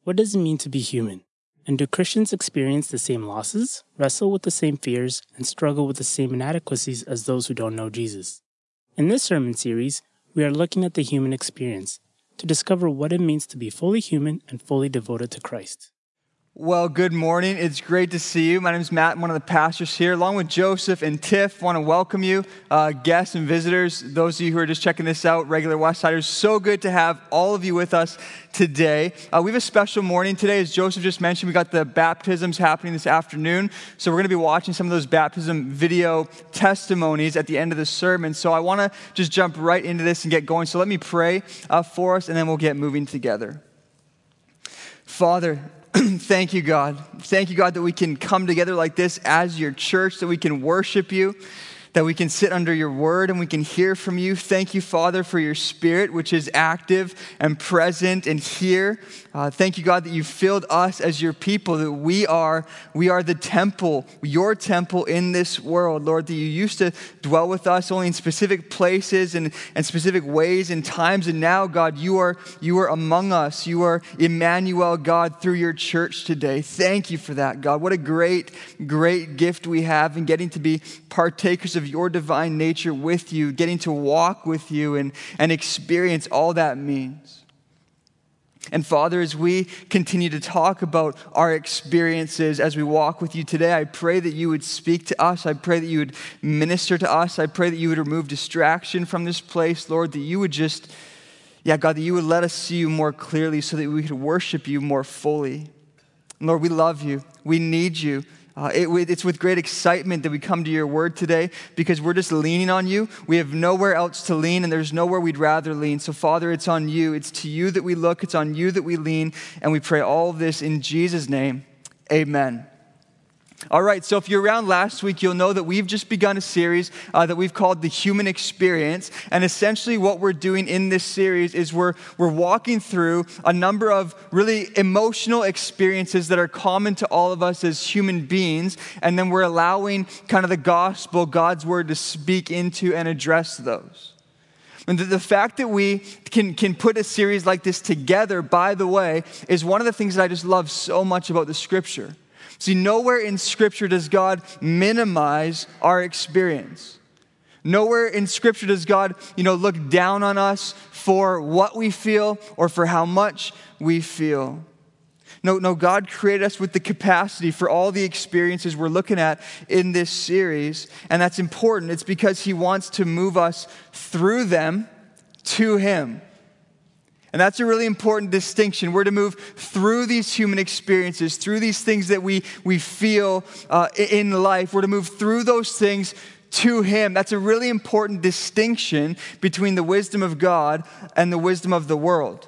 What does it mean to be human? And do Christians experience the same losses, wrestle with the same fears, and struggle with the same inadequacies as those who don't know Jesus? In this sermon series, we are looking at the human experience to discover what it means to be fully human and fully devoted to Christ. Well, good morning. It's great to see you. My name is Matt. I'm one of the pastors here. Along with Joseph and Tiff, I want to welcome you, guests and visitors, those of you who are just checking this out, regular Westsiders. So good to have all of you with us today. We have a special morning today. As Joseph just mentioned, we got the baptisms happening this afternoon. So we're going to be watching some of those baptism video testimonies at the end of the sermon. So I want to just jump right into this and get going. So let me pray for us, and then we'll get moving together. Father, thank you, God. Thank you, God, that we can come together like this as your church, that we can worship you, that we can sit under your word and we can hear from you. Thank you, Father, for your spirit, which is active and present and here. Thank you, God, that you filled us as your people, that we are the temple, your temple in this world, Lord, that you used to dwell with us only in specific places and specific ways and times. And now, God, you are among us. You are Emmanuel, God, through your church today. Thank you for that, God. What a great, great gift we have in getting to be partakers of your divine nature with you, getting to walk with you and experience all that means. And Father, as we continue to talk about our experiences as we walk with you today, I pray that you would speak to us. I pray that you would minister to us. I pray that you would remove distraction from this place, Lord, that you would just, God, that you would let us see you more clearly so that we could worship you more fully. Lord, we love you. We need you. It's with great excitement that we come to your word today because we're just leaning on you. We have nowhere else to lean, and there's nowhere we'd rather lean. So, Father, it's on you. It's to you that we look. It's on you that we lean, and we pray all of this in Jesus' name. Amen. All right, so if you're around last week, you'll know that we've just begun a series that we've called The Human Experience. And essentially what we're doing in this series is we're walking through a number of really emotional experiences that are common to all of us as human beings. And then we're allowing kind of the gospel, God's word, to speak into and address those. And the fact that we can put a series like this together, by the way, is one of the things that I just love so much about the scripture. See, nowhere in Scripture does God minimize our experience. Nowhere in Scripture does God, look down on us for what we feel or for how much we feel. No, God created us with the capacity for all the experiences we're looking at in this series, and that's important. It's because He wants to move us through them to Him. And that's a really important distinction. We're to move through these human experiences, through these things that we feel in life. We're to move through those things to Him. That's a really important distinction between the wisdom of God and the wisdom of the world.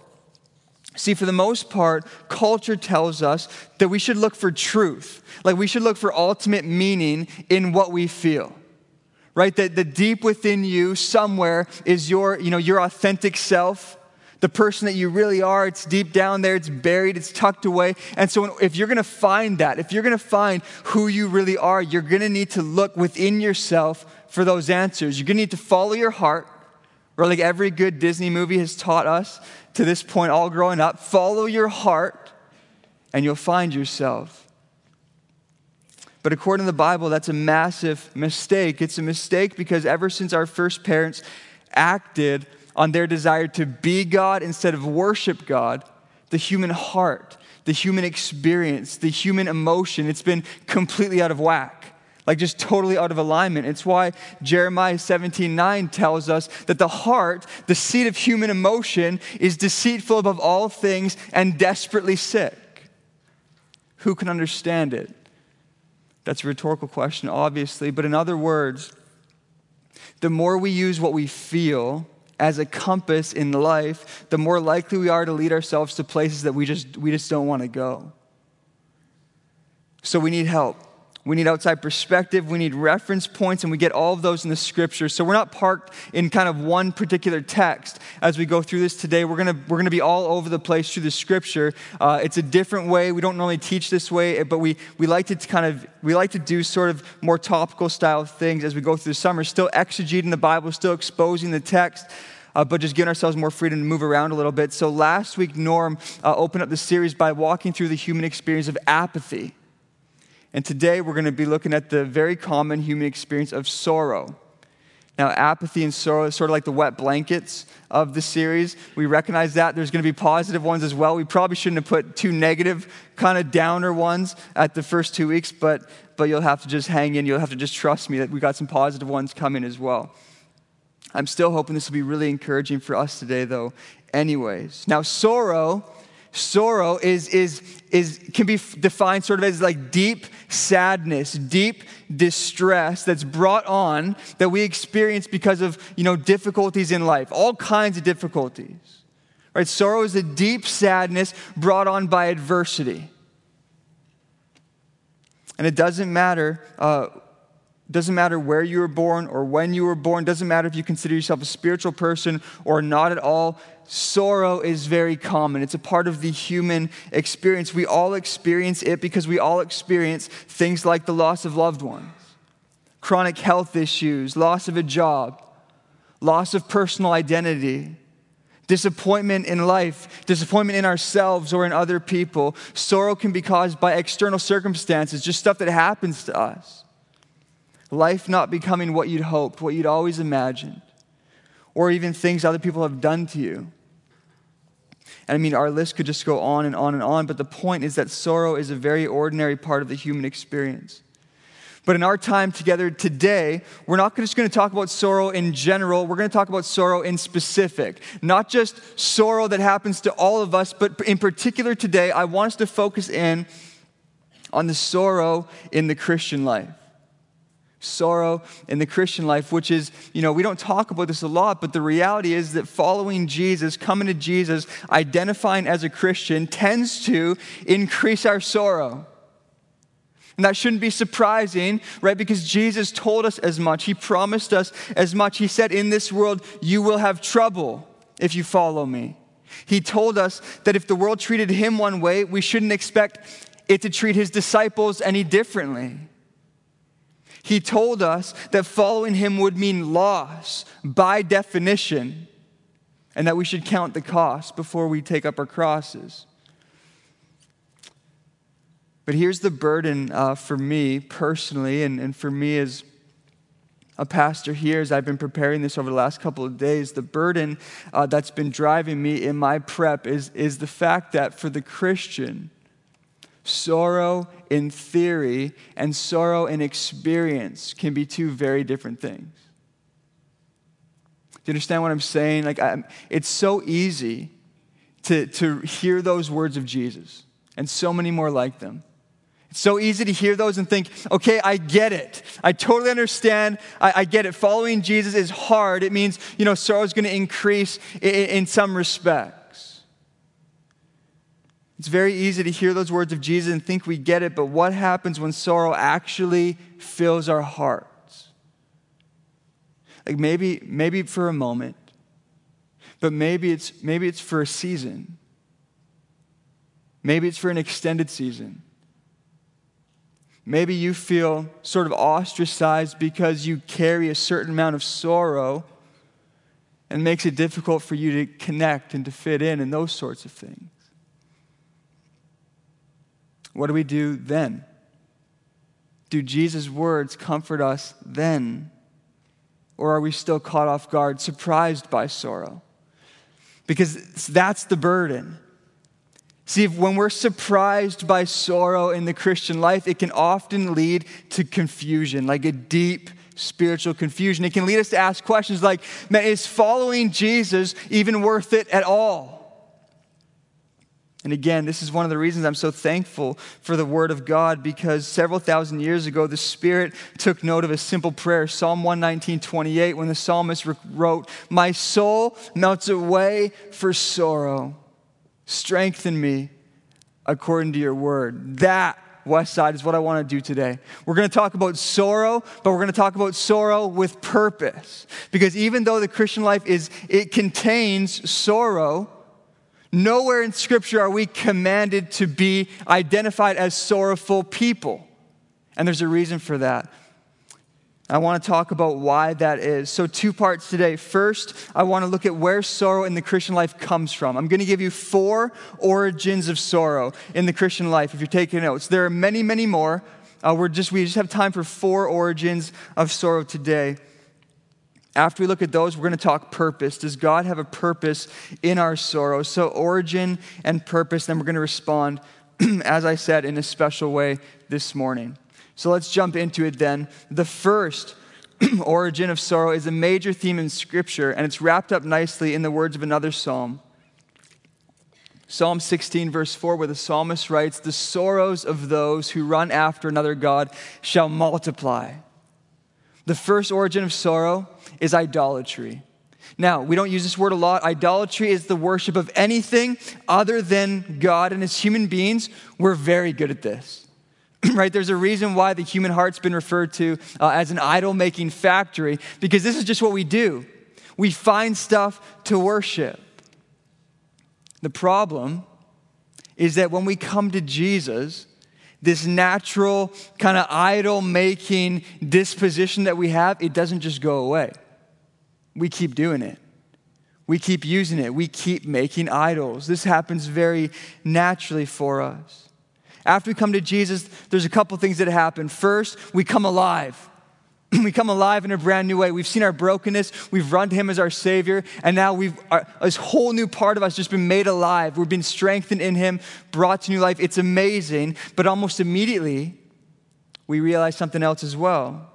See, for the most part, culture tells us that we should look for truth. Like we should look for ultimate meaning in what we feel. Right? That the deep within you somewhere is your authentic self. The person that you really are, it's deep down there, it's buried, it's tucked away. And so if you're going to find that, if you're going to find who you really are, you're going to need to look within yourself for those answers. You're going to need to follow your heart, or like every good Disney movie has taught us to this point, all growing up, follow your heart and you'll find yourself. But according to the Bible, that's a massive mistake. It's a mistake because ever since our first parents acted on their desire to be God instead of worship God, the human heart, the human experience, the human emotion, it's been completely out of whack, like just totally out of alignment. It's why Jeremiah 17:9 tells us that the heart, the seat of human emotion, is deceitful above all things and desperately sick. Who can understand it? That's a rhetorical question, obviously, but in other words, the more we use what we feel as a compass in life, the more likely we are to lead ourselves to places that we just don't want to go. So we need help. We need outside perspective. We need reference points, and we get all of those in the scripture. So we're not parked in kind of one particular text as we go through this today. We're gonna be all over the place through the scripture. It's a different way. We don't normally teach this way, but we like to do sort of more topical style things as we go through the summer. Still exegeting the Bible, still exposing the text. but just giving ourselves more freedom to move around a little bit. So last week, Norm opened up the series by walking through the human experience of apathy. And today, we're going to be looking at the very common human experience of sorrow. Now, apathy and sorrow is sort of like the wet blankets of the series. We recognize that. There's going to be positive ones as well. We probably shouldn't have put two negative, kind of downer ones at the first 2 weeks, but you'll have to just hang in. You'll have to just trust me that we got some positive ones coming as well. I'm still hoping this will be really encouraging for us today, though, anyways. Now, sorrow can be defined sort of as like deep sadness, deep distress that's brought on that we experience because of, difficulties in life, all kinds of difficulties. Right? Sorrow is a deep sadness brought on by adversity. And it doesn't matter where you were born or when you were born. Doesn't matter if you consider yourself a spiritual person or not at all. Sorrow is very common. It's a part of the human experience. We all experience it because we all experience things like the loss of loved ones, chronic health issues, loss of a job, loss of personal identity, disappointment in life, disappointment in ourselves or in other people. Sorrow can be caused by external circumstances, just stuff that happens to us. Life not becoming what you'd hoped, what you'd always imagined, or even things other people have done to you. And our list could just go on and on and on, but the point is that sorrow is a very ordinary part of the human experience. But in our time together today, we're not just going to talk about sorrow in general, we're going to talk about sorrow in specific. Not just sorrow that happens to all of us, but in particular today, I want us to focus in on the sorrow in the Christian life. Sorrow in the Christian life, which is, we don't talk about this a lot, but the reality is that following Jesus, coming to Jesus, identifying as a Christian tends to increase our sorrow. And that shouldn't be surprising, right? Because Jesus told us as much. He promised us as much. He said, in this world, you will have trouble if you follow me. He told us that if the world treated him one way, we shouldn't expect it to treat his disciples any differently. He told us that following him would mean loss by definition, and that we should count the cost before we take up our crosses. But here's the burden for me personally, and for me as a pastor here, as I've been preparing this over the last couple of days, the burden that's been driving me in my prep is the fact that for the Christian, sorrow in theory and sorrow in experience can be two very different things. Do you understand what I'm saying? It's so easy to hear those words of Jesus and so many more like them. It's so easy to hear those and think, okay, I get it. I totally understand. I get it. Following Jesus is hard. It means, sorrow is going to increase in some respects. It's very easy to hear those words of Jesus and think we get it, but what happens when sorrow actually fills our hearts? Maybe for a moment, but maybe it's for a season. Maybe it's for an extended season. Maybe you feel sort of ostracized because you carry a certain amount of sorrow and it makes it difficult for you to connect and to fit in and those sorts of things. What do we do then? Do Jesus' words comfort us then? Or are we still caught off guard, surprised by sorrow? Because that's the burden. See, when we're surprised by sorrow in the Christian life, it can often lead to confusion, like a deep spiritual confusion. It can lead us to ask questions like, man, is following Jesus even worth it at all? And again, this is one of the reasons I'm so thankful for the Word of God, because several thousand years ago, the Spirit took note of a simple prayer, Psalm 119:28, when the psalmist wrote, "My soul melts away for sorrow. Strengthen me according to your word." That, Westside, is what I want to do today. We're going to talk about sorrow, but we're going to talk about sorrow with purpose. Because even though the Christian life it contains sorrow, nowhere in Scripture are we commanded to be identified as sorrowful people. And there's a reason for that. I want to talk about why that is. So 2 parts today. First, I want to look at where sorrow in the Christian life comes from. I'm going to give you 4 origins of sorrow in the Christian life, if you're taking notes. There are many, many more. We just have time for 4 origins of sorrow today. After we look at those, we're going to talk purpose. Does God have a purpose in our sorrow? So origin and purpose, then we're going to respond, as I said, in a special way this morning. So let's jump into it then. The first origin of sorrow is a major theme in Scripture, and it's wrapped up nicely in the words of another psalm. Psalm 16, verse 4, where the psalmist writes, "The sorrows of those who run after another god shall multiply." The first origin of sorrow is idolatry. Now, we don't use this word a lot. Idolatry is the worship of anything other than God, and as human beings, we're very good at this. Right? There's a reason why the human heart's been referred to as an idol-making factory, because this is just what we do. We find stuff to worship. The problem is that when we come to Jesus, this natural kind of idol-making disposition that we have, it doesn't just go away. We keep doing it. We keep using it. We keep making idols. This happens very naturally for us. After we come to Jesus, there's a couple things that happen. First, we come alive. We come alive in a brand new way. We've seen our brokenness. We've run to Him as our Savior. And now this whole new part of us just been made alive. We've been strengthened in Him, brought to new life. It's amazing. But almost immediately, we realize something else as well.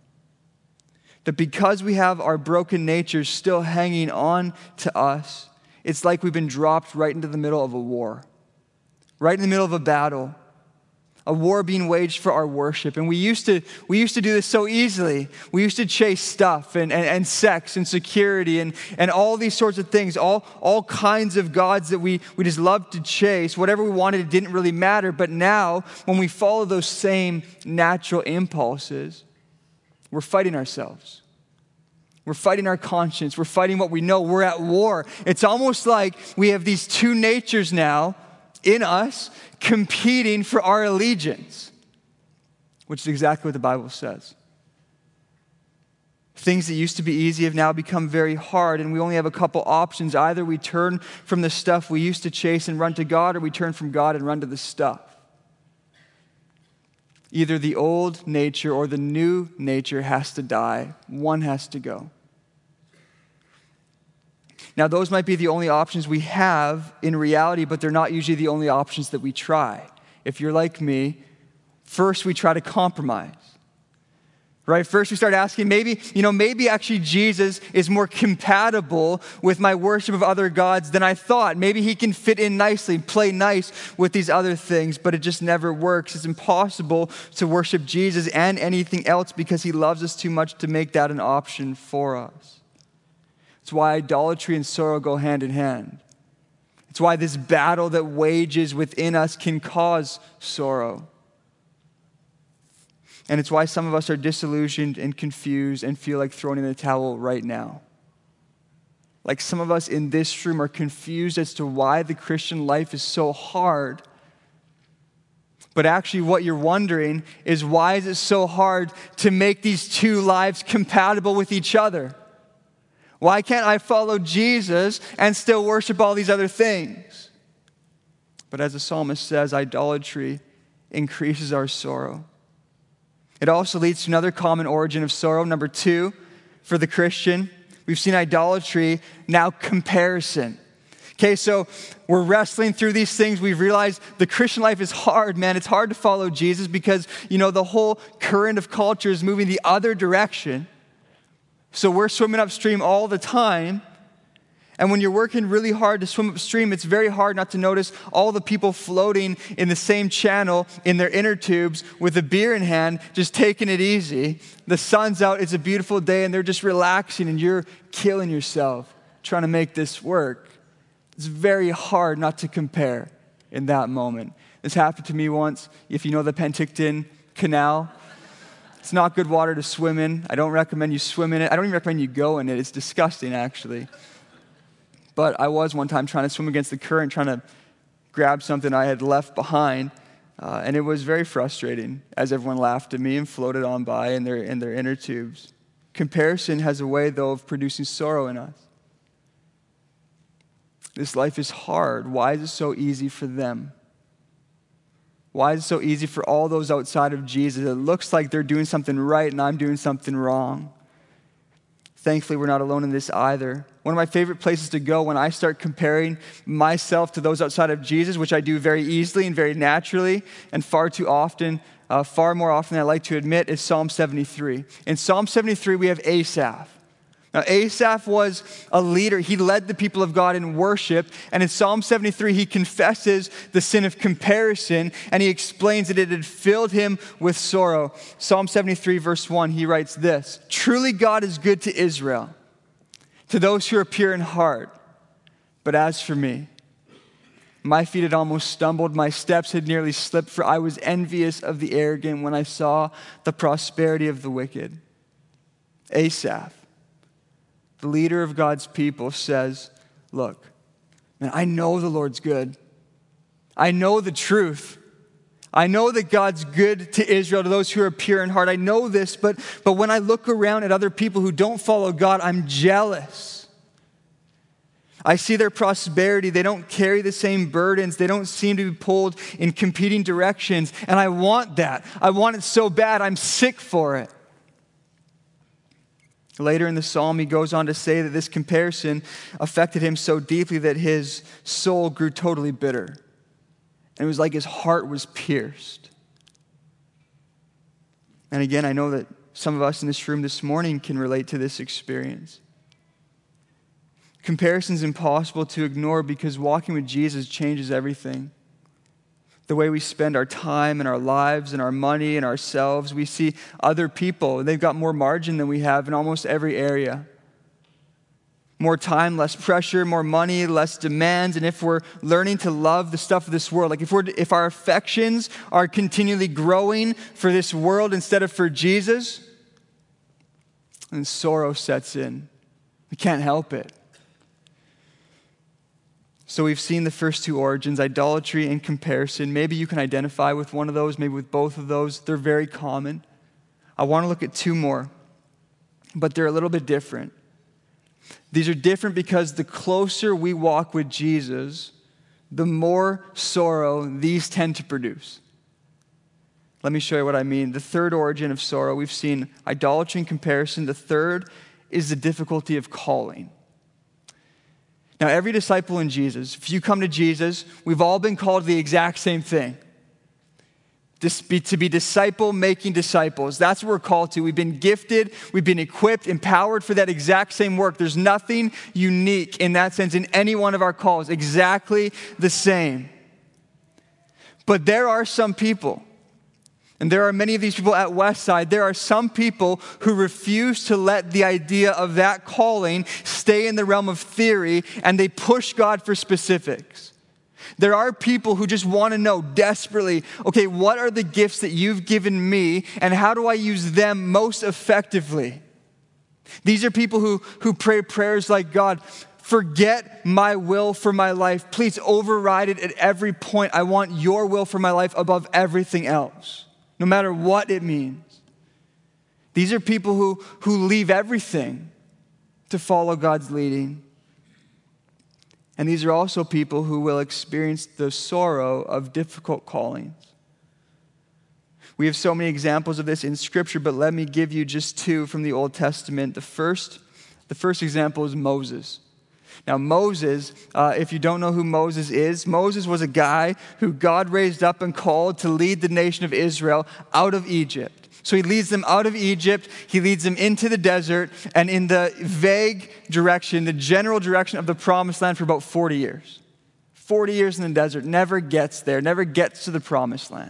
That because we have our broken natures still hanging on to us, it's like we've been dropped right into the middle of a war. Right in the middle of a battle, a war being waged for our worship. And we used to do this so easily. We used to chase stuff and sex and security and all these sorts of things, all kinds of gods that we just loved to chase. Whatever we wanted, it didn't really matter. But now, when we follow those same natural impulses, we're fighting ourselves. We're fighting our conscience. We're fighting what we know. We're at war. It's almost like we have these 2 natures now in us competing for our allegiance, which is exactly what the Bible says. Things that used to be easy have now become very hard, and we only have a couple options. Either we turn from the stuff we used to chase and run to God, or we turn from God and run to the stuff. Either the old nature or the new nature has to die. One has to go. Now, those might be the only options we have in reality, but they're not usually the only options that we try. If you're like me, first we try to compromise. Right? First we start asking, maybe actually Jesus is more compatible with my worship of other gods than I thought. Maybe He can fit in nicely, play nice with these other things, but it just never works. It's impossible to worship Jesus and anything else because He loves us too much to make that an option for us. It's why idolatry and sorrow go hand in hand. It's why this battle that wages within us can cause sorrow. And it's why some of us are disillusioned and confused and feel like throwing in the towel right now. Like some of us in this room are confused as to why the Christian life is so hard. But actually what you're wondering is, why is it so hard to make these 2 lives compatible with each other? Why can't I follow Jesus and still worship all these other things? But as the psalmist says, idolatry increases our sorrow. It also leads to another common origin of sorrow. Number 2, for the Christian, we've seen idolatry, now comparison. Okay, so we're wrestling through these things. We've realized the Christian life is hard, man. It's hard to follow Jesus because, the whole current of culture is moving the other direction. So we're swimming upstream all the time. And when you're working really hard to swim upstream, it's very hard not to notice all the people floating in the same channel in their inner tubes with a beer in hand, just taking it easy. The sun's out, it's a beautiful day, and they're just relaxing, and you're killing yourself trying to make this work. It's very hard not to compare in that moment. This happened to me once. If you know the Penticton Canal, it's not good water to swim in. I don't recommend you swim in it. I don't even recommend you go in it. It's disgusting, actually. But I was one time trying to swim against the current, trying to grab something I had left behind. And it was very frustrating as everyone laughed at me and floated on by in their inner tubes. Comparison has a way, though, of producing sorrow in us. This life is hard. Why is it so easy for them? Why is it so easy for all those outside of Jesus? It looks like they're doing something right and I'm doing something wrong. Thankfully, we're not alone in this either. One of my favorite places to go when I start comparing myself to those outside of Jesus, which I do very easily and very naturally and far more often than I like to admit, is Psalm 73. In Psalm 73, we have Asaph. Now, Asaph was a leader. He led the people of God in worship. And in Psalm 73, he confesses the sin of comparison, and he explains that it had filled him with sorrow. Psalm 73, verse 1, he writes this: "Truly God is good to Israel, to those who are pure in heart. But as for me, my feet had almost stumbled, my steps had nearly slipped, for I was envious of the arrogant when I saw the prosperity of the wicked." Asaph, the leader of God's people, says, look, man, I know the Lord's good. I know the truth. I know that God's good to Israel, to those who are pure in heart. I know this, but when I look around at other people who don't follow God, I'm jealous. I see their prosperity. They don't carry the same burdens. They don't seem to be pulled in competing directions. And I want that. I want it so bad. I'm sick for it. Later in the psalm, he goes on to say that this comparison affected him so deeply that his soul grew totally bitter. And it was like his heart was pierced. And again, I know that some of us in this room this morning can relate to this experience. Comparison is impossible to ignore because walking with Jesus changes everything. The way we spend our time and our lives and our money and ourselves. We see other people, they've got more margin than we have in almost every area. More time, less pressure, more money, less demands. And if we're learning to love the stuff of this world, like if our affections are continually growing for this world instead of for Jesus, then sorrow sets in. We can't help it. So we've seen the first two origins, idolatry and comparison. Maybe you can identify with one of those, maybe with both of those. They're very common. I want to look at two more, but they're a little bit different. These are different because the closer we walk with Jesus, the more sorrow these tend to produce. Let me show you what I mean. The third origin of sorrow, we've seen idolatry and comparison. The third is the difficulty of calling. Now, every disciple in Jesus, if you come to Jesus, we've all been called the exact same thing. To be disciple-making disciples. That's what we're called to. We've been gifted, we've been equipped, empowered for that exact same work. There's nothing unique in that sense in any one of our calls. Exactly the same. But there are some people, and there are many of these people at Westside, there are some people who refuse to let the idea of that calling stay in the realm of theory, and they push God for specifics. There are people who just want to know desperately, okay, what are the gifts that you've given me, and how do I use them most effectively? These are people who pray prayers like, God, forget my will for my life. Please override it at every point. I want your will for my life above everything else, no matter what it means. These are people who leave everything to follow God's leading. And these are also people who will experience the sorrow of difficult callings. We have so many examples of this in Scripture, but let me give you just two from the Old Testament. The first example is Moses. Now, Moses, if you don't know who Moses was a guy who God raised up and called to lead the nation of Israel out of Egypt. So he leads them out of Egypt, he leads them into the desert, and in the vague direction, the general direction of the promised land for about 40 years. 40 years in the desert, never gets there, never gets to the promised land.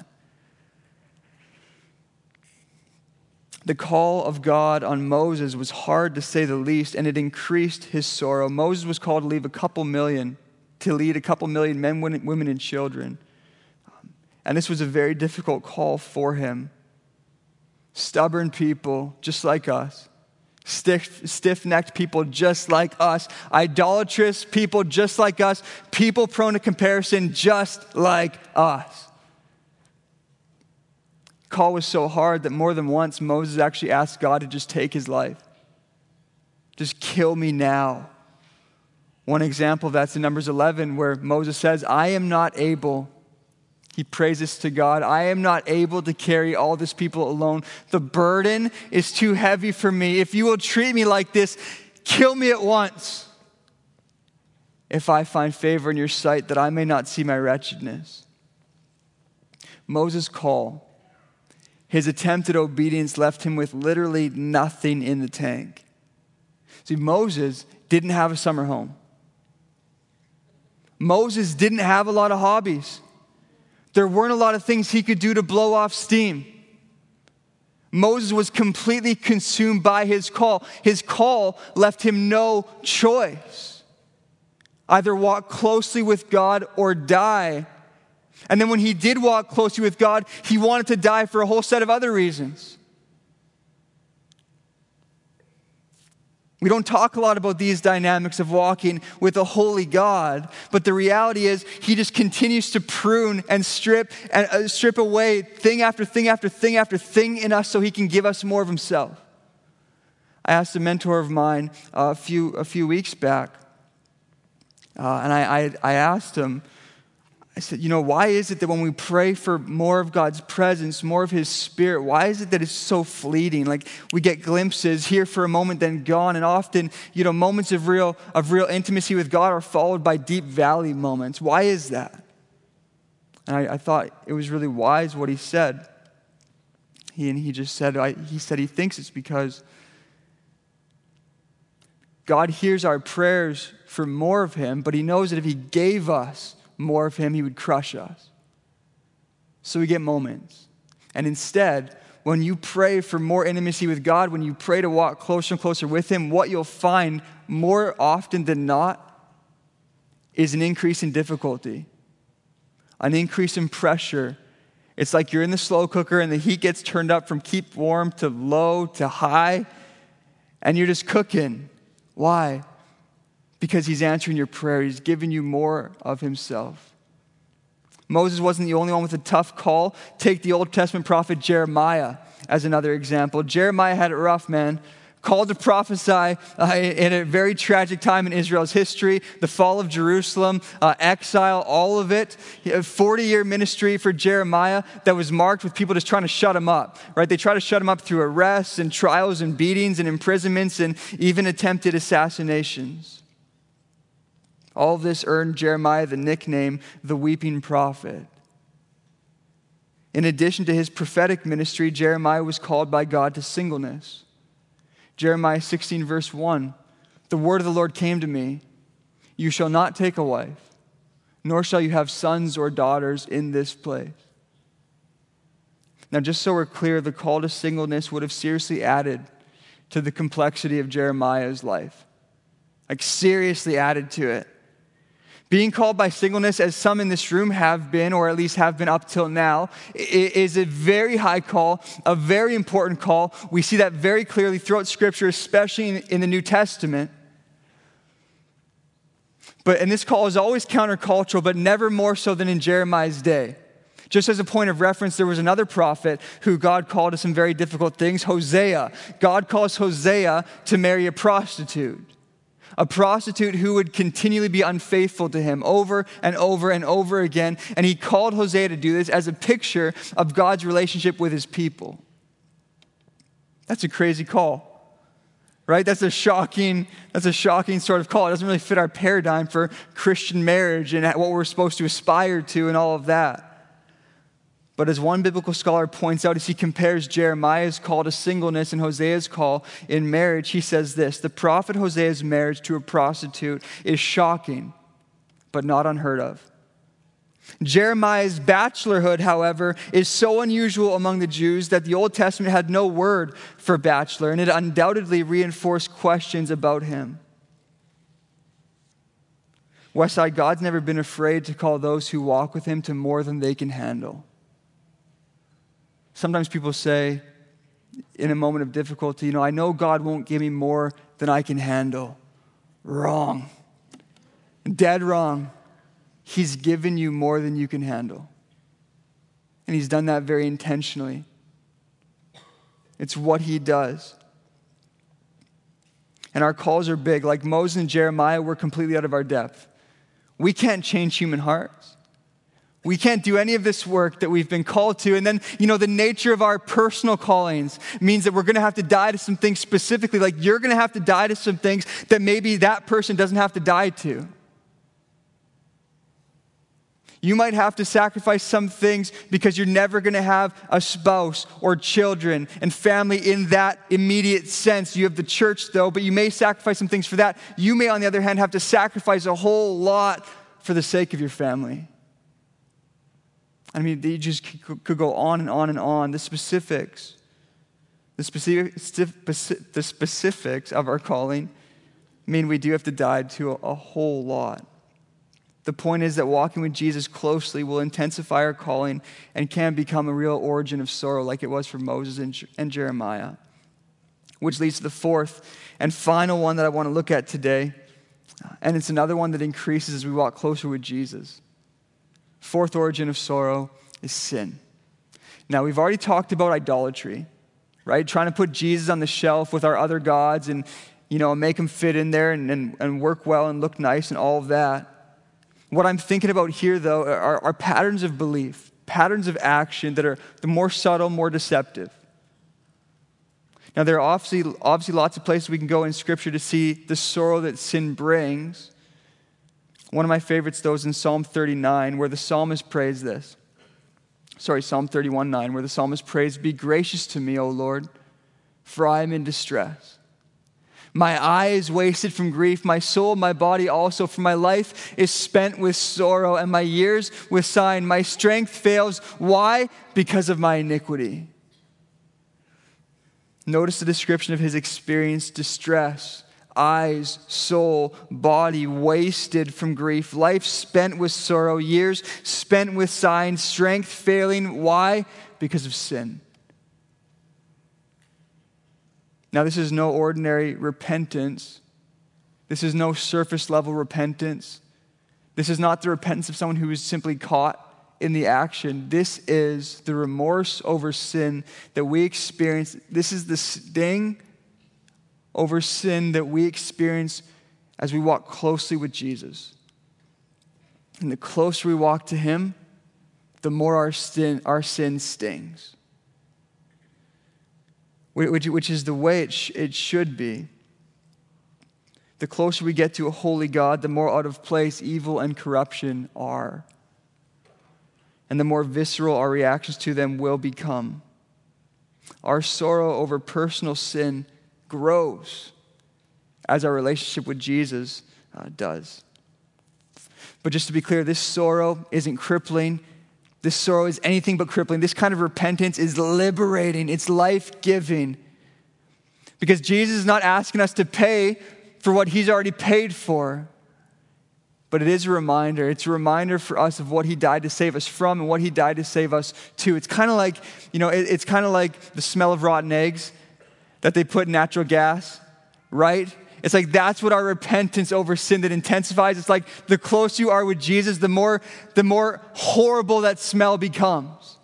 The call of God on Moses was hard to say the least, and it increased his sorrow. Moses was called to lead a couple million men, women, and children. And this was a very difficult call for him. Stubborn people just like us. Stiff-necked people just like us. Idolatrous people just like us. People prone to comparison just like us. call was so hard that more than once Moses actually asked God to just take his life. Just kill me now. One example of that's in Numbers 11 where Moses says, I am not able, he prays this to God, I am not able to carry all this people alone. The burden is too heavy for me. If you will treat me like this, kill me at once. If I find favor in your sight, that I may not see my wretchedness. Moses' call, his attempt at obedience left him with literally nothing in the tank. See, Moses didn't have a summer home. Moses didn't have a lot of hobbies. There weren't a lot of things he could do to blow off steam. Moses was completely consumed by his call. His call left him no choice. Either walk closely with God or die. And then when he did walk closely with God, he wanted to die for a whole set of other reasons. We don't talk a lot about these dynamics of walking with a holy God, but the reality is he just continues to prune and strip away thing after thing after thing after thing in us so he can give us more of himself. I asked a mentor of mine a few weeks back, and I asked him, I said, why is it that when we pray for more of God's presence, more of his spirit, why is it that it's so fleeting? Like we get glimpses here for a moment, then gone. And often, moments of real intimacy with God are followed by deep valley moments. Why is that? And I thought it was really wise what he said. He just said, he thinks it's because God hears our prayers for more of him, but he knows that if he gave us more of him, he would crush us. So we get moments. And instead, when you pray for more intimacy with God, when you pray to walk closer and closer with him, what you'll find more often than not is an increase in difficulty, an increase in pressure. It's like you're in the slow cooker and the heat gets turned up from keep warm to low to high, and you're just cooking. Why? Because he's answering your prayer. He's giving you more of himself. Moses wasn't the only one with a tough call. Take the Old Testament prophet Jeremiah as another example. Jeremiah had it rough, man. Called to prophesy in a very tragic time in Israel's history, the fall of Jerusalem, exile, all of it. A 40-year ministry for Jeremiah that was marked with people just trying to shut him up, right? They try to shut him up through arrests and trials and beatings and imprisonments and even attempted assassinations. All of this earned Jeremiah the nickname, the Weeping Prophet. In addition to his prophetic ministry, Jeremiah was called by God to singleness. Jeremiah 16, verse 1, the word of the Lord came to me, you shall not take a wife, nor shall you have sons or daughters in this place. Now, just so we're clear, the call to singleness would have seriously added to the complexity of Jeremiah's life. Like seriously added to it. Being called by singleness, as some in this room have been, or at least have been up till now, is a very high call, a very important call. We see that very clearly throughout Scripture, especially in the New Testament. And this call is always countercultural, but never more so than in Jeremiah's day. Just as a point of reference, there was another prophet who God called to some very difficult things, Hosea. God calls Hosea to marry a prostitute who would continually be unfaithful to him over and over and over again. And he called Hosea to do this as a picture of God's relationship with his people. That's a crazy call, right? That's a shocking sort of call. It doesn't really fit our paradigm for Christian marriage and what we're supposed to aspire to and all of that. But as one biblical scholar points out, as he compares Jeremiah's call to singleness and Hosea's call in marriage, he says this, the prophet Hosea's marriage to a prostitute is shocking, but not unheard of. Jeremiah's bachelorhood, however, is so unusual among the Jews that the Old Testament had no word for bachelor, and it undoubtedly reinforced questions about him. Westside, God's never been afraid to call those who walk with him to more than they can handle. Sometimes people say, in a moment of difficulty, I know God won't give me more than I can handle. Wrong. Dead wrong. He's given you more than you can handle. And he's done that very intentionally. It's what he does. And our calls are big. Like Moses and Jeremiah, we're completely out of our depth. We can't change human hearts. We can't do any of this work that we've been called to. And then, the nature of our personal callings means that we're going to have to die to some things specifically. Like you're going to have to die to some things that maybe that person doesn't have to die to. You might have to sacrifice some things because you're never going to have a spouse or children and family in that immediate sense. You have the church, though, but you may sacrifice some things for that. You may, on the other hand, have to sacrifice a whole lot for the sake of your family. I mean, you just could go on and on and on. The specifics of our calling mean we do have to die to a whole lot. The point is that walking with Jesus closely will intensify our calling and can become a real origin of sorrow like it was for Moses and Jeremiah. Which leads to the fourth and final one that I want to look at today. And it's another one that increases as we walk closer with Jesus. Fourth origin of sorrow is sin. Now, we've already talked about idolatry, right? Trying to put Jesus on the shelf with our other gods and, make him fit in there and work well and look nice and all of that. What I'm thinking about here, though, are patterns of belief, patterns of action that are the more subtle, more deceptive. Now, there are obviously lots of places we can go in Scripture to see the sorrow that sin brings. One of my favorites, though, is in Psalm 39, where the psalmist prays this. Psalm 31:9, where the psalmist prays, "Be gracious to me, O Lord, for I am in distress. My eye is wasted from grief, my soul, my body also, for my life is spent with sorrow, and my years with sighing. My strength fails." Why? Because of my iniquity. Notice the description of his experienced distress. Eyes, soul, body wasted from grief, life spent with sorrow, years spent with sighing, strength failing. Why? Because of sin. Now, this is no ordinary repentance. This is no surface level repentance. This is not the repentance of someone who is simply caught in the action. This is the remorse over sin that we experience. This is the sting over sin that we experience as we walk closely with Jesus. And the closer we walk to him, the more our sin stings. Which is the way it should be. The closer we get to a holy God, the more out of place evil and corruption are. And the more visceral our reactions to them will become. Our sorrow over personal sin grows as our relationship with Jesus does. But just to be clear, this sorrow isn't crippling. This sorrow is anything but crippling. This kind of repentance is liberating. It's life-giving. Because Jesus is not asking us to pay for what he's already paid for. But it is a reminder. It's a reminder for us of what he died to save us from and what he died to save us to. It's kind of like, it's kind of like the smell of rotten eggs that they put in natural gas, right? It's like that's what our repentance over sin that intensifies. It's like the closer you are with Jesus, the more horrible that smell becomes.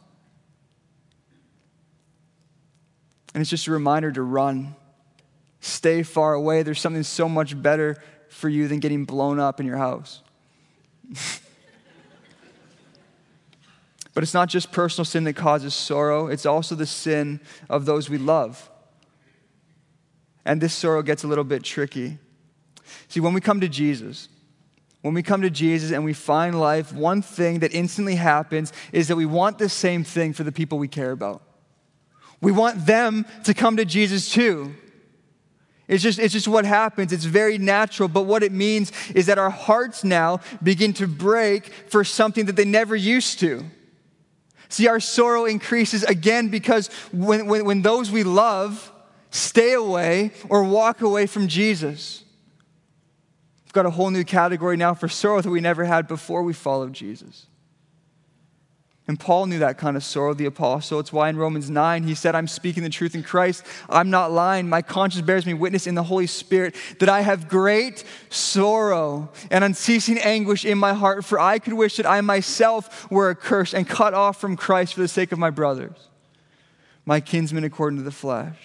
And it's just a reminder to run. Stay far away. There's something so much better for you than getting blown up in your house. But it's not just personal sin that causes sorrow. It's also the sin of those we love. And this sorrow gets a little bit tricky. See, when we come to Jesus and we find life, one thing that instantly happens is that we want the same thing for the people we care about. We want them to come to Jesus too. It's just what happens. It's very natural, but what it means is that our hearts now begin to break for something that they never used to. See, our sorrow increases again because when those we love stay away or walk away from Jesus. We've got a whole new category now for sorrow that we never had before we followed Jesus. And Paul knew that kind of sorrow, the apostle. It's why in Romans 9 he said, "I'm speaking the truth in Christ. I'm not lying. My conscience bears me witness in the Holy Spirit that I have great sorrow and unceasing anguish in my heart, for I could wish that I myself were accursed and cut off from Christ for the sake of my brothers." my kinsman according to the flesh.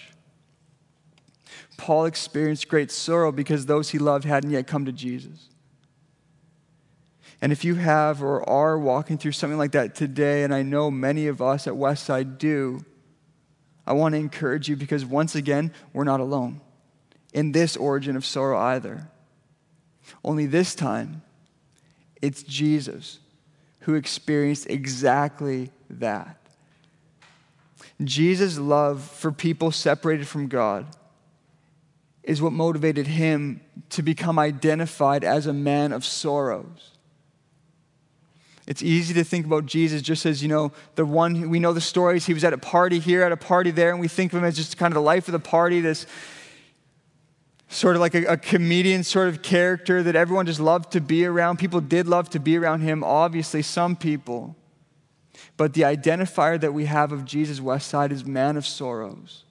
Paul experienced great sorrow because those he loved hadn't yet come to Jesus. And if you have or are walking through something like that today, and I know many of us at Westside do, I want to encourage you because once again, we're not alone in this origin of sorrow either. Only this time, it's Jesus who experienced exactly that. Jesus' love for people separated from God is what motivated him to become identified as a man of sorrows. It's easy to think about Jesus just as, the one who, we know the stories. He was at a party here, at a party there, and we think of him as just kind of the life of the party, this sort of like a comedian sort of character that everyone just loved to be around. People did love to be around him, obviously, some people. But the identifier that we have of Jesus Westside is man of sorrows.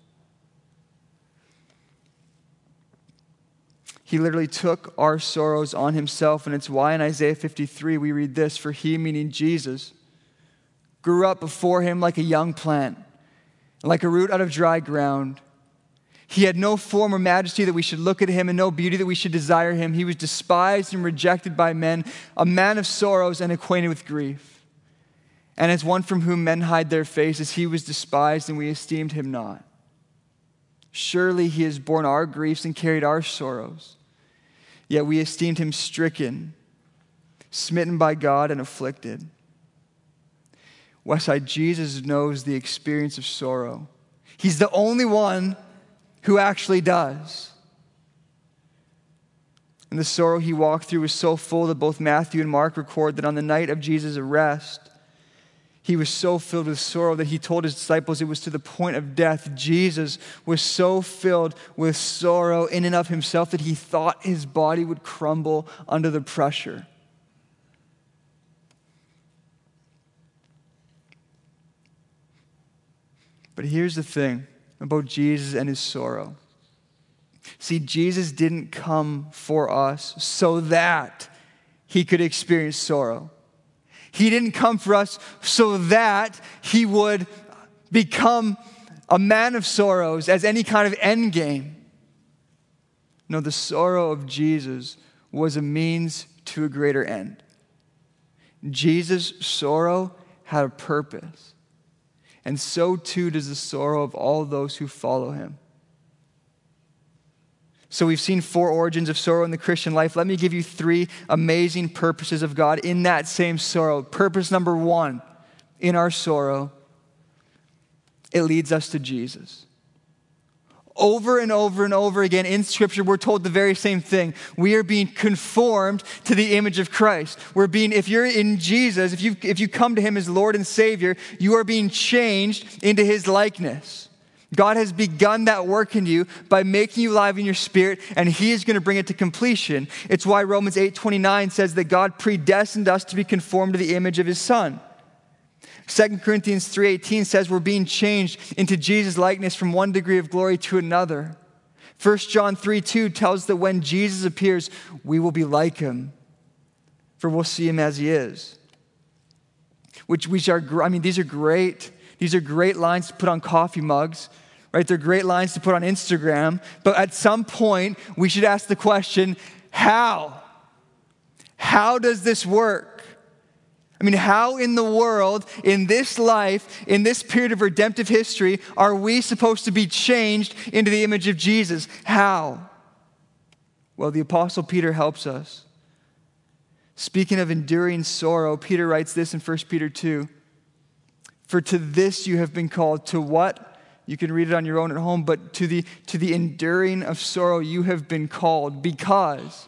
He literally took our sorrows on himself, and it's why in Isaiah 53 we read this, "For he," meaning Jesus, "grew up before him like a young plant, like a root out of dry ground. He had no form or majesty that we should look at him, and no beauty that we should desire him. He was despised and rejected by men, a man of sorrows and acquainted with grief. And as one from whom men hide their faces, he was despised, and we esteemed him not. Surely he has borne our griefs and carried our sorrows. Yet we esteemed him stricken, smitten by God, and afflicted." Westside, Jesus knows the experience of sorrow. He's the only one who actually does. And the sorrow he walked through was so full that both Matthew and Mark record that on the night of Jesus' arrest, he was so filled with sorrow that he told his disciples it was to the point of death. Jesus was so filled with sorrow in and of himself that he thought his body would crumble under the pressure. But here's the thing about Jesus and his sorrow. See, Jesus didn't come for us so that he could experience sorrow. He didn't come for us so that he would become a man of sorrows as any kind of end game. No, the sorrow of Jesus was a means to a greater end. Jesus' sorrow had a purpose. And so too does the sorrow of all those who follow him. So we've seen 4 origins of sorrow in the Christian life. Let me give you 3 amazing purposes of God in that same sorrow. Purpose number 1, in our sorrow, it leads us to Jesus. Over and over and over again in Scripture, we're told the very same thing. We are being conformed to the image of Christ. If you're in Jesus, if you come to him as Lord and Savior, you are being changed into his likeness. God has begun that work in you by making you alive in your spirit, and he is going to bring it to completion. It's why Romans 8:29 says that God predestined us to be conformed to the image of his Son. 2 Corinthians 3:18 says we're being changed into Jesus' likeness from one degree of glory to another. 1 John 3:2 tells that when Jesus appears, we will be like him, for we'll see him as he is. These are great. These are great lines to put on coffee mugs, right? They're great lines to put on Instagram. But at some point, we should ask the question, how? How does this work? How in the world, in this life, in this period of redemptive history, are we supposed to be changed into the image of Jesus? How? Well, the Apostle Peter helps us. Speaking of enduring sorrow, Peter writes this in 1 Peter 2. "For to this you have been called." To what? You can read it on your own at home. But to the enduring of sorrow you have been called, because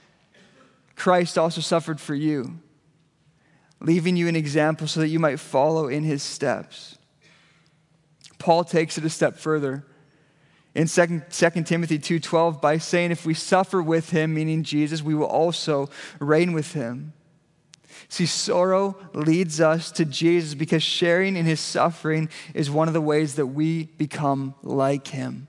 Christ also suffered for you, leaving you an example so that you might follow in his steps. Paul takes it a step further in 2 Timothy 2:12 by saying, if we suffer with him, meaning Jesus, we will also reign with him. See, sorrow leads us to Jesus because sharing in his suffering is one of the ways that we become like him.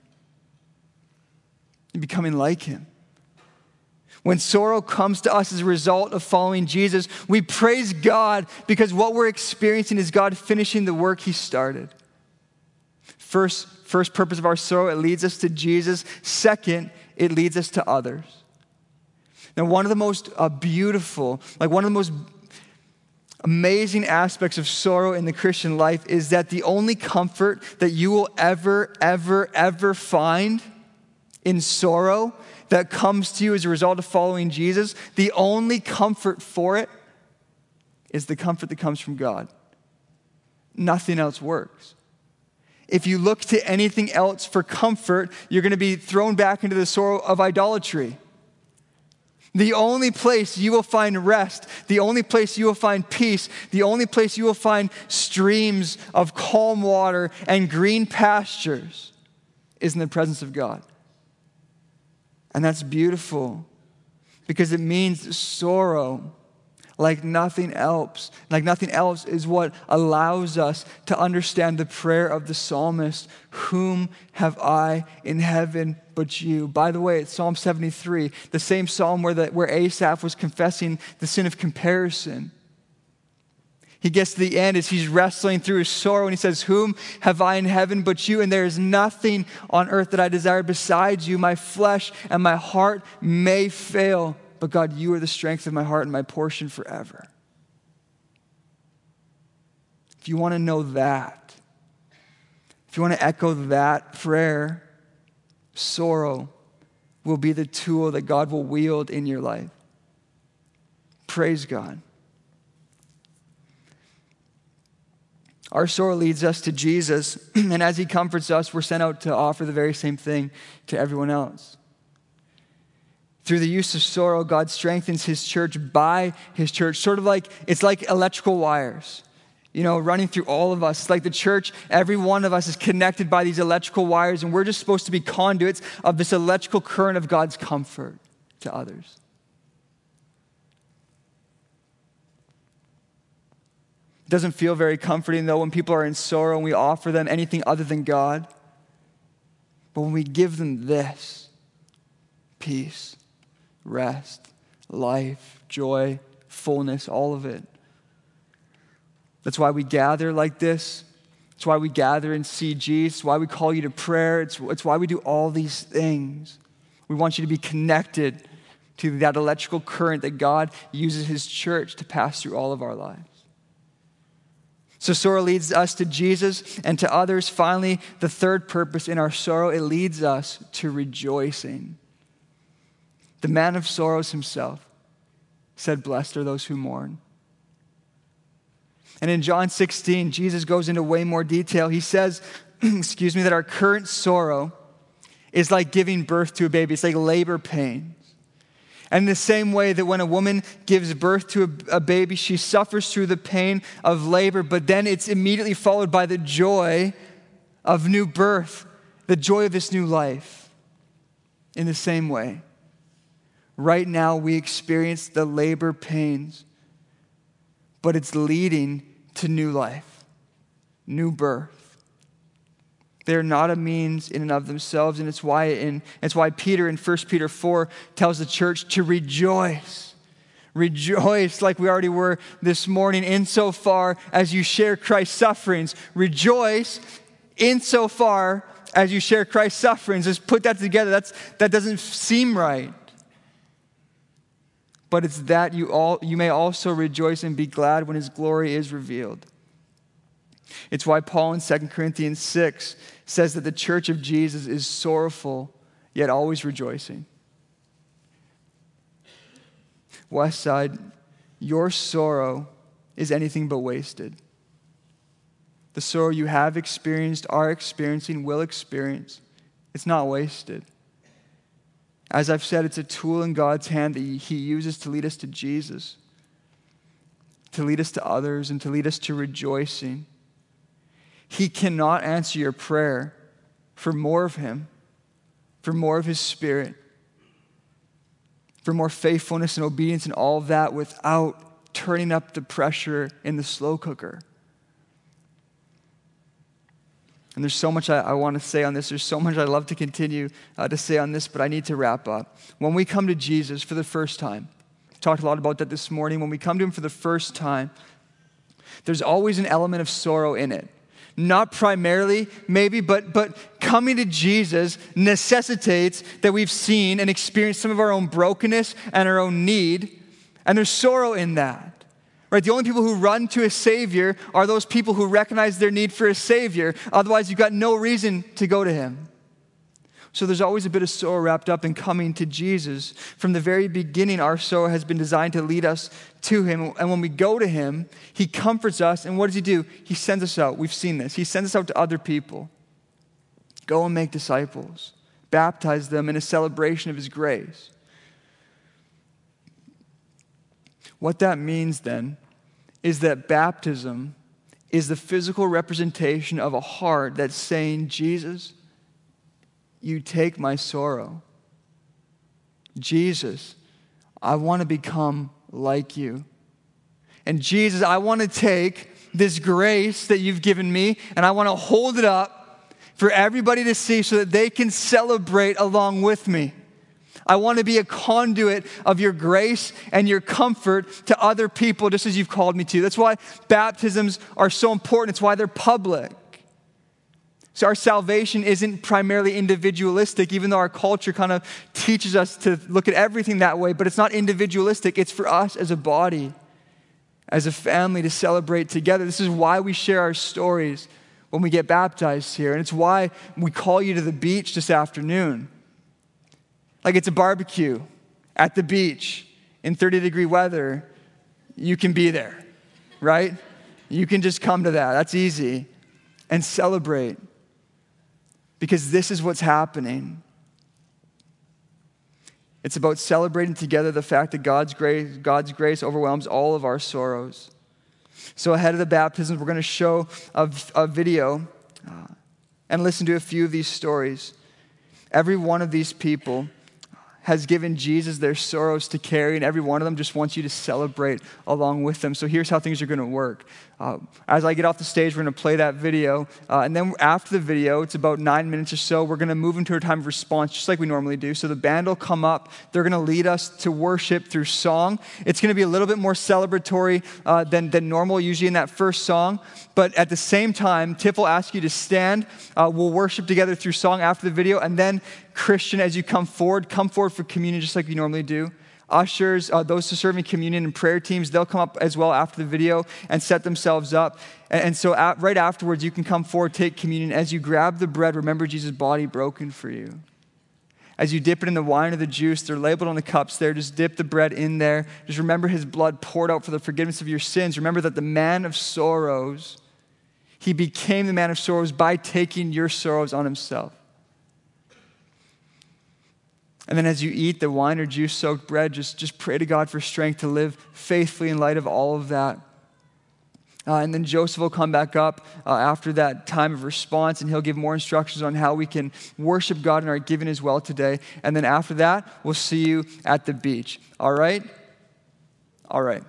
Becoming like him. When sorrow comes to us as a result of following Jesus, we praise God because what we're experiencing is God finishing the work he started. First purpose of our sorrow, it leads us to Jesus. Second, it leads us to others. Now, one of the most beautiful, one of the most amazing aspects of sorrow in the Christian life is that the only comfort that you will ever find in sorrow that comes to you as a result of following Jesus, the only comfort for it is the comfort that comes from God. Nothing else works. If you look to anything else for comfort, you're going to be thrown back into the sorrow of idolatry. The only place you will find rest, the only place you will find peace, the only place you will find streams of calm water and green pastures is in the presence of God. And that's beautiful because it means sorrow, like nothing else, is what allows us to understand the prayer of the psalmist, whom have I in heaven but you? By the way, it's Psalm 73, the same psalm where Asaph was confessing the sin of comparison. He gets to the end as he's wrestling through his sorrow and he says, whom have I in heaven but you? And there is nothing on earth that I desire besides you. My flesh and my heart may fail, but God, you are the strength of my heart and my portion forever. If you want to know that, if you want to echo that prayer, sorrow will be the tool that God will wield in your life. Praise God. Our sorrow leads us to Jesus, and as he comforts us, we're sent out to offer the very same thing to everyone else. Through the use of sorrow, God strengthens his church by his church. Sort of like, it's like electrical wires, running through all of us. It's like the church, every one of us is connected by these electrical wires, and we're just supposed to be conduits of this electrical current of God's comfort to others. It doesn't feel very comforting, though, when people are in sorrow and we offer them anything other than God. But when we give them this, peace, rest, life, joy, fullness, all of it. That's why we gather like this. It's why we gather in CG. It's why we call you to prayer. It's why we do all these things. We want you to be connected to that electrical current that God uses his church to pass through all of our lives. So sorrow leads us to Jesus and to others. Finally, the third purpose in our sorrow, it leads us to rejoicing. The man of sorrows himself said, blessed are those who mourn. And in John 16, Jesus goes into way more detail. He says, that our current sorrow is like giving birth to a baby. It's like labor pains. And in the same way that when a woman gives birth to a baby, she suffers through the pain of labor, but then it's immediately followed by the joy of new birth, the joy of this new life. In the same way, right now we experience the labor pains, but it's leading to new life, new birth. They're not a means in and of themselves, and it's why Peter in 1 Peter 4 tells the church to rejoice. Rejoice like we already were this morning insofar as you share Christ's sufferings. Rejoice insofar as you share Christ's sufferings. Just put that together. That doesn't seem right. But it's that you may also rejoice and be glad when his glory is revealed. It's why Paul in 2 Corinthians 6 says that the church of Jesus is sorrowful, yet always rejoicing. Westside, your sorrow is anything but wasted. The sorrow you have experienced, are experiencing, will experience, it's not wasted. As I've said, it's a tool in God's hand that he uses to lead us to Jesus, to lead us to others, and to lead us to rejoicing. He cannot answer your prayer for more of him, for more of his Spirit, for more faithfulness and obedience and all of that without turning up the pressure in the slow cooker. And there's so much I want to say on this. There's so much I'd love to continue to say on this, but I need to wrap up. When we come to Jesus for the first time, we talked a lot about that this morning. When we come to him for the first time, there's always an element of sorrow in it. Not primarily, maybe, but coming to Jesus necessitates that we've seen and experienced some of our own brokenness and our own need, and there's sorrow in that. Right? The only people who run to a Savior are those people who recognize their need for a Savior. Otherwise, you've got no reason to go to Him. So there's always a bit of sorrow wrapped up in coming to Jesus. From the very beginning, our sorrow has been designed to lead us to Him. And when we go to Him, He comforts us. And what does He do? He sends us out. We've seen this. He sends us out to other people. Go and make disciples. Baptize them in a celebration of His grace. What that means then is that baptism is the physical representation of a heart that's saying, Jesus, you take my sorrow. Jesus, I want to become like you. And Jesus, I want to take this grace that you've given me and I want to hold it up for everybody to see so that they can celebrate along with me. I want to be a conduit of your grace and your comfort to other people just as you've called me to. That's why baptisms are so important. It's why they're public. So our salvation isn't primarily individualistic, even though our culture kind of teaches us to look at everything that way, but it's not individualistic. It's for us as a body, as a family to celebrate together. This is why we share our stories when we get baptized here. And it's why we call you to the beach this afternoon. Like it's a barbecue at the beach in 30-degree weather. You can be there, right? You can just come to that. That's easy. And celebrate. Because this is what's happening. It's about celebrating together the fact that God's grace overwhelms all of our sorrows. So ahead of the baptisms, we're going to show a video and listen to a few of these stories. Every one of these people has given Jesus their sorrows to carry, and every one of them just wants you to celebrate along with them. So here's how things are going to work. As I get off the stage, we're going to play that video, and then after the video, it's about 9 minutes or so, we're going to move into a time of response, just like we normally do. So the band will come up. They're going to lead us to worship through song. It's going to be a little bit more celebratory than normal, usually in that first song. But at the same time, Tiff will ask you to stand. We'll worship together through song after the video, and then Christian, as you come forward for communion just like we normally do. Ushers, those serving communion and prayer teams, they'll come up as well after the video and set themselves up. And so right afterwards, you can come forward, take communion. As you grab the bread, remember Jesus' body broken for you. As you dip it in the wine or the juice, they're labeled on the cups there. Just dip the bread in there. Just remember His blood poured out for the forgiveness of your sins. Remember that the man of sorrows, He became the man of sorrows by taking your sorrows on Himself. And then as you eat the wine or juice-soaked bread, just pray to God for strength to live faithfully in light of all of that. And then Joseph will come back up after that time of response, and he'll give more instructions on how we can worship God in our giving as well today. And then after that, we'll see you at the beach. All right? All right.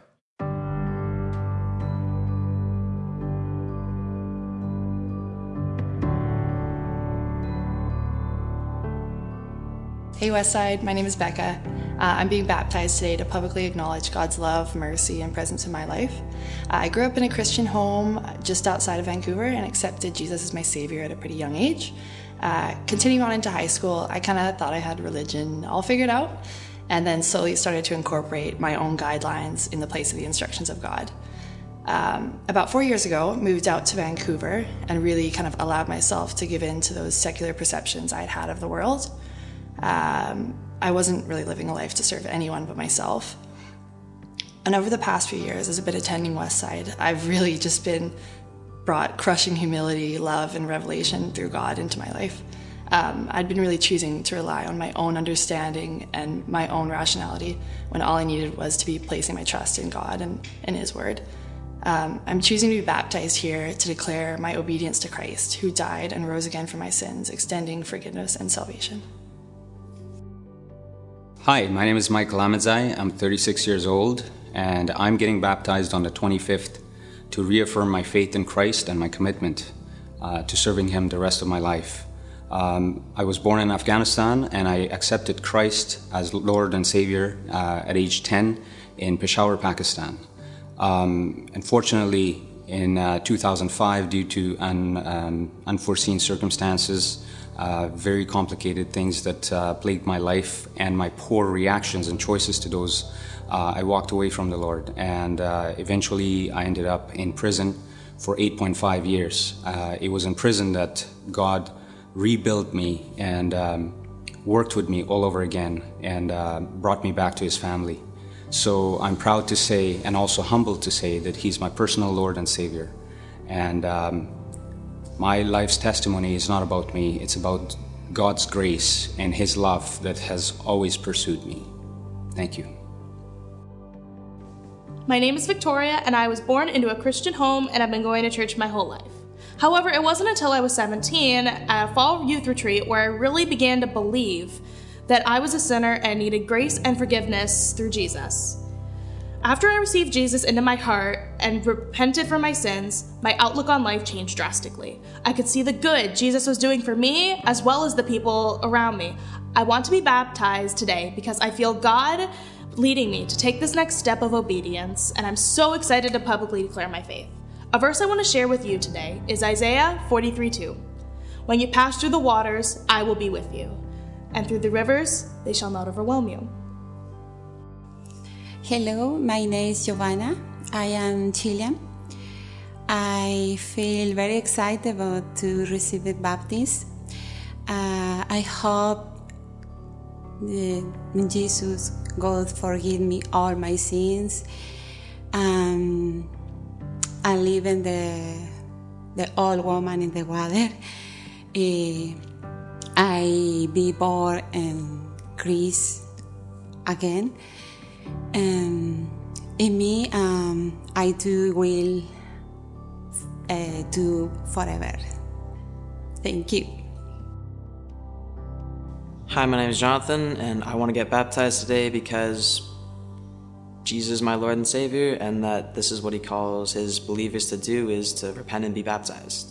Hey Westside, my name is Becca. I'm being baptized today to publicly acknowledge God's love, mercy, and presence in my life. I grew up in a Christian home just outside of Vancouver and accepted Jesus as my Savior at a pretty young age. Continuing on into high school, I kind of thought I had religion all figured out, and then slowly started to incorporate my own guidelines in the place of the instructions of God. About 4 years ago, moved out to Vancouver and really kind of allowed myself to give in to those secular perceptions I had of the world. I wasn't really living a life to serve anyone but myself. And over the past few years, as I've been attending Westside, I've really just been brought crushing humility, love, and revelation through God into my life. I'd been really choosing to rely on my own understanding and my own rationality when all I needed was to be placing my trust in God and in His Word. I'm choosing to be baptized here to declare my obedience to Christ, who died and rose again for my sins, extending forgiveness and salvation. Hi, my name is Michael Amadzai. I'm 36 years old, and I'm getting baptized on the 25th to reaffirm my faith in Christ and my commitment to serving Him the rest of my life. I was born in Afghanistan, and I accepted Christ as Lord and Savior at age 10 in Peshawar, Pakistan. Unfortunately, In 2005, due to unforeseen circumstances, very complicated things that plagued my life, and my poor reactions and choices to those, I walked away from the Lord, and eventually I ended up in prison for 8.5 years. It was in prison that God rebuilt me and worked with me all over again and brought me back to His family. So I'm proud to say, and also humbled to say, that He's my personal Lord and Savior. And my life's testimony is not about me, it's about God's grace and His love that has always pursued me. Thank you. My name is Victoria, and I was born into a Christian home, and I've been going to church my whole life. However, it wasn't until I was 17 at a fall youth retreat where I really began to believe that I was a sinner and needed grace and forgiveness through Jesus. After I received Jesus into my heart and repented for my sins, my outlook on life changed drastically. I could see the good Jesus was doing for me as well as the people around me. I want to be baptized today because I feel God leading me to take this next step of obedience, and I'm so excited to publicly declare my faith. A verse I want to share with you today is Isaiah 43:2. When you pass through the waters, I will be with you, and through the rivers, they shall not overwhelm you. Hello, my name is Giovanna. I am Chilean. I feel very excited about to receive the baptism. I hope Jesus God forgive me all my sins. I'm leaving the old woman in the water. I be born in Christ again. In me, I do will do forever. Thank you. Hi, my name is Jonathan, and I want to get baptized today because Jesus is my Lord and Savior, and that this is what He calls His believers to do, is to repent and be baptized.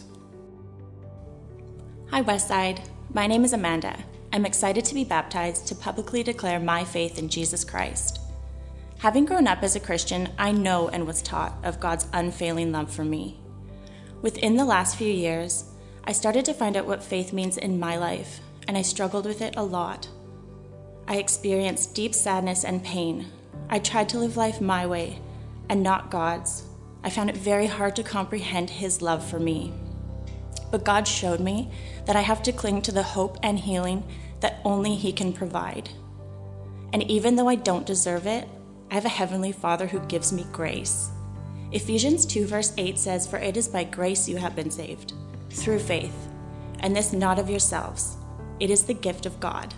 Hi, Westside. My name is Amanda. I'm excited to be baptized to publicly declare my faith in Jesus Christ. Having grown up as a Christian, I know and was taught of God's unfailing love for me. Within the last few years, I started to find out what faith means in my life, and I struggled with it a lot. I experienced deep sadness and pain. I tried to live life my way and not God's. I found it very hard to comprehend His love for me. But God showed me that I have to cling to the hope and healing that only He can provide. And even though I don't deserve it, I have a Heavenly Father who gives me grace. Ephesians 2 verse 8 says, "For it is by grace you have been saved, through faith, and this not of yourselves. It is the gift of God."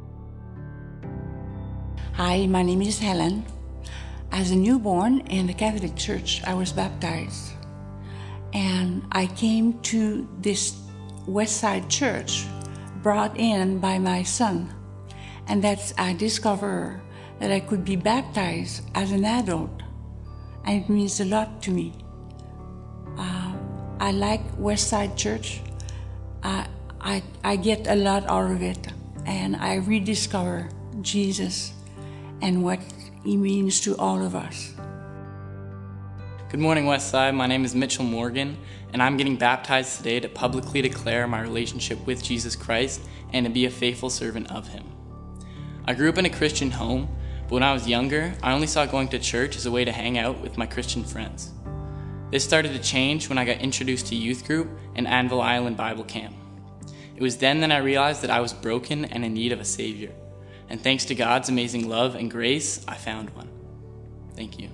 Hi, my name is Helen. As a newborn in the Catholic Church, I was baptized. And I came to this Westside Church brought in by my son. And that's I discovered that I could be baptized as an adult. And it means a lot to me. I like Westside Church. I get a lot out of it, and I rediscover Jesus and what He means to all of us. Good morning, Westside. My name is Mitchell Morgan, and I'm getting baptized today to publicly declare my relationship with Jesus Christ and to be a faithful servant of Him. I grew up in a Christian home, but when I was younger, I only saw going to church as a way to hang out with my Christian friends. This started to change when I got introduced to youth group and Anvil Island Bible Camp. It was then that I realized that I was broken and in need of a Savior. And thanks to God's amazing love and grace, I found one. Thank you.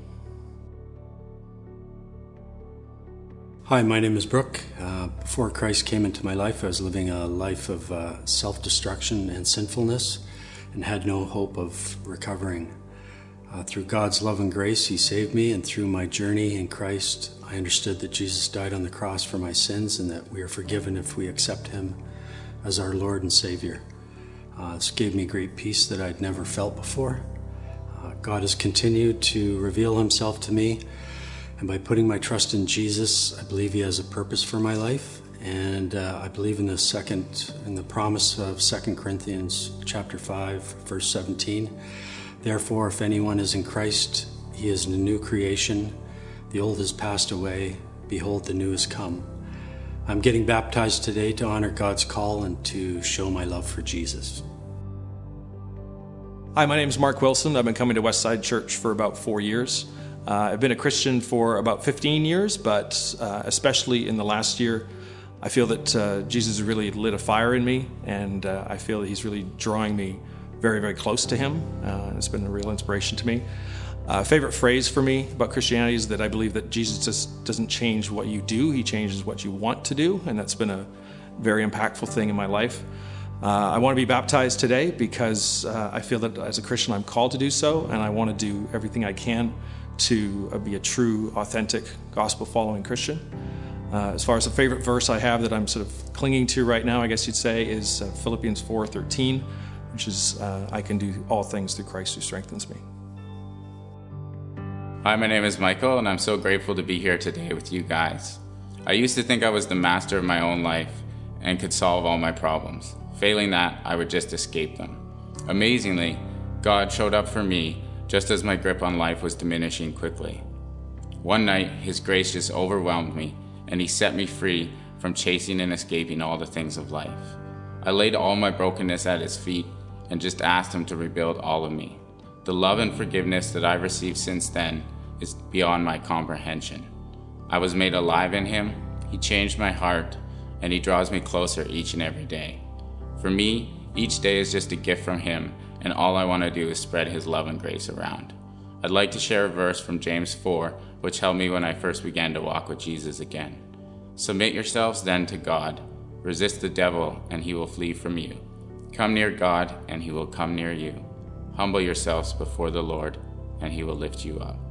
Hi, my name is Brooke. Before Christ came into my life, I was living a life of self-destruction and sinfulness and had no hope of recovering. Through God's love and grace, He saved me, and through my journey in Christ, I understood that Jesus died on the cross for my sins and that we are forgiven if we accept Him as our Lord and Savior. This gave me great peace that I'd never felt before. God has continued to reveal Himself to me, and by putting my trust in Jesus, I believe He has a purpose for my life, and I believe in the promise of 2 Corinthians chapter 5, verse 17. Therefore, if anyone is in Christ, he is a new creation. The old has passed away. Behold, the new has come. I'm getting baptized today to honor God's call and to show my love for Jesus. Hi, my name is Mark Wilson. I've been coming to Westside Church for about 4 years. I've been a Christian for about 15 years, but especially in the last year, I feel that Jesus has really lit a fire in me, and I feel that he's really drawing me very, very close to him. It's been a real inspiration to me. Favorite phrase for me about Christianity is that I believe that Jesus just doesn't change what you do, he changes what you want to do, and that's been a very impactful thing in my life. I want to be baptized today because I feel that as a Christian I'm called to do so, and I want to do everything I can to be a true, authentic, gospel-following Christian. As far as a favorite verse I have that I'm sort of clinging to right now, I guess you'd say, is Philippians 4:13, which is, I can do all things through Christ who strengthens me. Hi, my name is Michael, and I'm so grateful to be here today with you guys. I used to think I was the master of my own life and could solve all my problems. Failing that, I would just escape them. Amazingly, God showed up for me just as my grip on life was diminishing quickly. One night, his grace just overwhelmed me, and he set me free from chasing and escaping all the things of life. I laid all my brokenness at his feet and just asked him to rebuild all of me. The love and forgiveness that I've received since then is beyond my comprehension. I was made alive in him, he changed my heart, and he draws me closer each and every day. For me, each day is just a gift from him, and all I want to do is spread his love and grace around. I'd like to share a verse from James 4, which helped me when I first began to walk with Jesus again. Submit yourselves then to God. Resist the devil, and he will flee from you. Come near God, and he will come near you. Humble yourselves before the Lord, and he will lift you up.